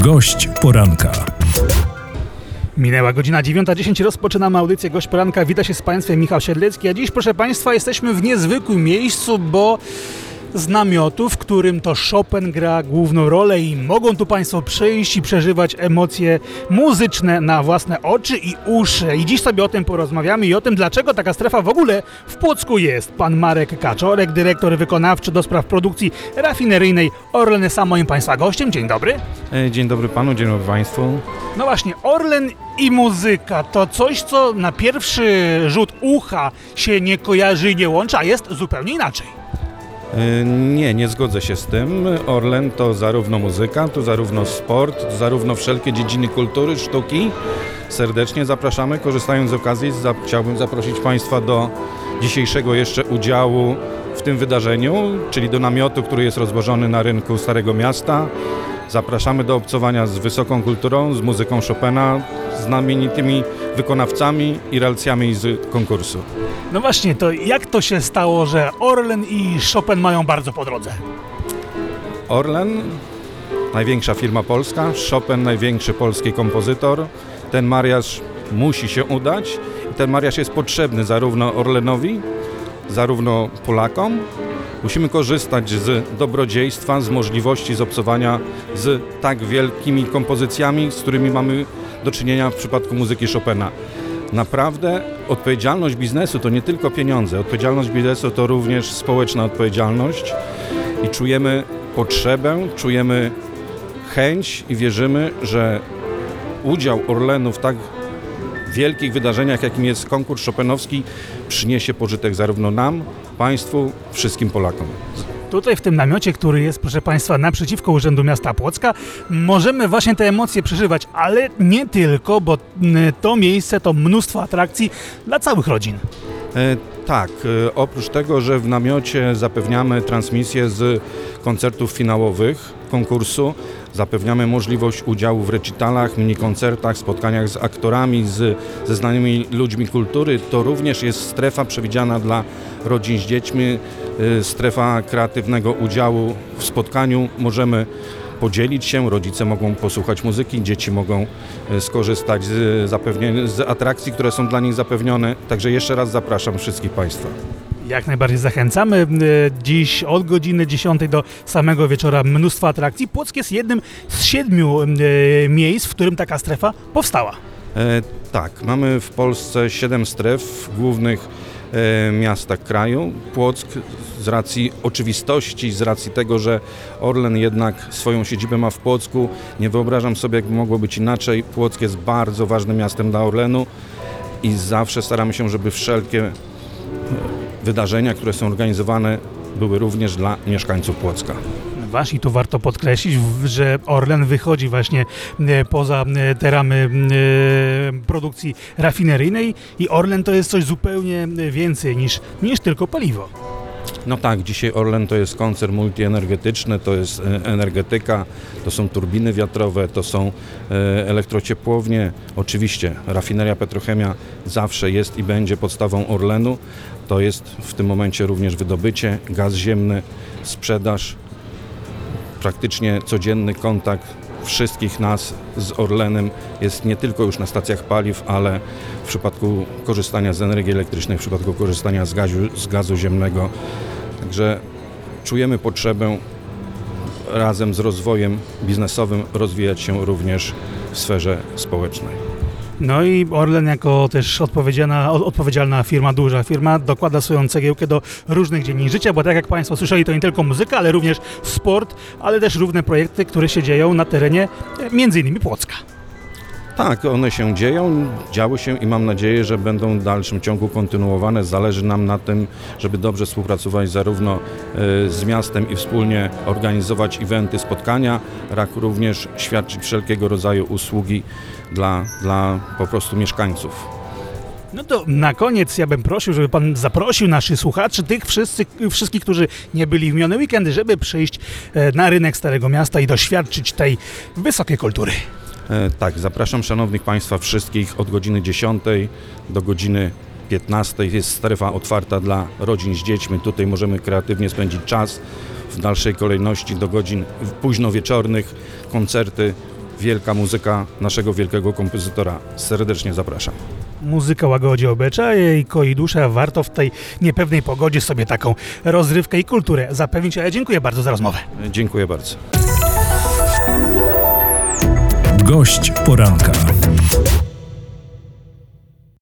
Gość poranka. Minęła godzina 9:10, rozpoczynamy audycję Gość Poranka. Wita się z Państwem Michał Siedlecki, a dziś, proszę Państwa, jesteśmy w niezwykłym miejscu, bo z namiotu, w którym to Chopin gra główną rolę i mogą tu Państwo przyjść i przeżywać emocje muzyczne na własne oczy i uszy. I dziś sobie o tym porozmawiamy i o tym, dlaczego taka strefa w ogóle w Płocku jest. Pan Marek Kaczorek, dyrektor wykonawczy do spraw produkcji rafineryjnej Orlen, jest moim Państwa gościem. Dzień dobry. Dzień dobry Panu, dzień dobry Państwu. No właśnie, Orlen i muzyka to coś, co na pierwszy rzut ucha się nie kojarzy i nie łączy, a jest zupełnie inaczej. Nie zgodzę się z tym. Orlen to zarówno muzyka, to zarówno sport, to zarówno wszelkie dziedziny kultury, sztuki. Serdecznie zapraszamy. Korzystając z okazji, chciałbym zaprosić Państwa do dzisiejszego jeszcze udziału w tym wydarzeniu, czyli do namiotu, który jest rozłożony na rynku Starego Miasta. Zapraszamy do obcowania z wysoką kulturą, z muzyką Chopina, z znamienitymi wykonawcami i relacjami z konkursu. No właśnie, to jak to się stało, że Orlen i Chopin mają bardzo po drodze? Orlen, największa firma polska, Chopin, największy polski kompozytor. Ten mariaż musi się udać i ten mariaż jest potrzebny zarówno Orlenowi, zarówno Polakom. Musimy korzystać z dobrodziejstwa, z możliwości obcowania z tak wielkimi kompozycjami, z którymi mamy do czynienia w przypadku muzyki Chopina. Naprawdę odpowiedzialność biznesu to nie tylko pieniądze. Odpowiedzialność biznesu to również społeczna odpowiedzialność i czujemy potrzebę, czujemy chęć i wierzymy, że udział Orlenu w tak wielkich wydarzeniach, jakim jest konkurs chopinowski, przyniesie pożytek zarówno nam, Państwu, wszystkim Polakom. Tutaj w tym namiocie, który jest, proszę Państwa, naprzeciwko Urzędu Miasta Płocka, możemy właśnie te emocje przeżywać, ale nie tylko, bo to miejsce to mnóstwo atrakcji dla całych rodzin. Tak, oprócz tego, że w namiocie zapewniamy transmisję z koncertów finałowych konkursu, zapewniamy możliwość udziału w recitalach, minikoncertach, spotkaniach z aktorami, ze znanymi ludźmi kultury. To również jest strefa przewidziana dla rodzin z dziećmi, strefa kreatywnego udziału w spotkaniu. Możemy podzielić się, rodzice mogą posłuchać muzyki, dzieci mogą skorzystać z atrakcji, które są dla nich zapewnione. Także jeszcze raz zapraszam wszystkich Państwa. Jak najbardziej zachęcamy. Dziś od godziny 10 do samego wieczora mnóstwo atrakcji. Płock jest jednym z 7 miejsc, w którym taka strefa powstała. Tak, mamy w Polsce 7 stref w głównych miastach kraju. Płock z racji oczywistości, z racji tego, że Orlen jednak swoją siedzibę ma w Płocku, nie wyobrażam sobie, jak mogło być inaczej. Płock jest bardzo ważnym miastem dla Orlenu i zawsze staramy się, żeby wszelkie wydarzenia, które są organizowane, były również dla mieszkańców Płocka. I tu warto podkreślić, że Orlen wychodzi właśnie poza te ramy produkcji rafineryjnej i Orlen to jest coś zupełnie więcej niż tylko paliwo. No tak, dzisiaj Orlen to jest koncern multienergetyczny, to jest energetyka, to są turbiny wiatrowe, to są elektrociepłownie. Oczywiście rafineria, petrochemia zawsze jest i będzie podstawą Orlenu. To jest w tym momencie również wydobycie, gaz ziemny, sprzedaż, praktycznie codzienny kontakt wszystkich nas z Orlenem jest nie tylko już na stacjach paliw, ale w przypadku korzystania z energii elektrycznej, w przypadku korzystania z gazu ziemnego. Także czujemy potrzebę razem z rozwojem biznesowym rozwijać się również w sferze społecznej. No i Orlen jako też odpowiedzialna firma, duża firma, dokłada swoją cegiełkę do różnych dziedzin życia, bo tak jak Państwo słyszeli, to nie tylko muzyka, ale również sport, ale też różne projekty, które się dzieją na terenie m.in. Płocka. Tak, one się dzieją, działy się i mam nadzieję, że będą w dalszym ciągu kontynuowane. Zależy nam na tym, żeby dobrze współpracować zarówno z miastem i wspólnie organizować eventy, spotkania, jak również świadczyć wszelkiego rodzaju usługi dla po prostu mieszkańców. No to na koniec ja bym prosił, żeby Pan zaprosił naszych słuchaczy, tych wszystkich, którzy nie byli w miniony weekend, żeby przyjść na rynek Starego Miasta i doświadczyć tej wysokiej kultury. Tak, zapraszam szanownych Państwa wszystkich od godziny 10 do godziny 15. Jest strefa otwarta dla rodzin z dziećmi. Tutaj możemy kreatywnie spędzić czas. W dalszej kolejności do godzin późno wieczornych koncerty wielka muzyka naszego wielkiego kompozytora. Serdecznie zapraszam. Muzyka łagodzi obyczaje i koi duszę. Warto w tej niepewnej pogodzie sobie taką rozrywkę i kulturę zapewnić. A ja dziękuję bardzo za rozmowę. Dziękuję bardzo. Gość poranka.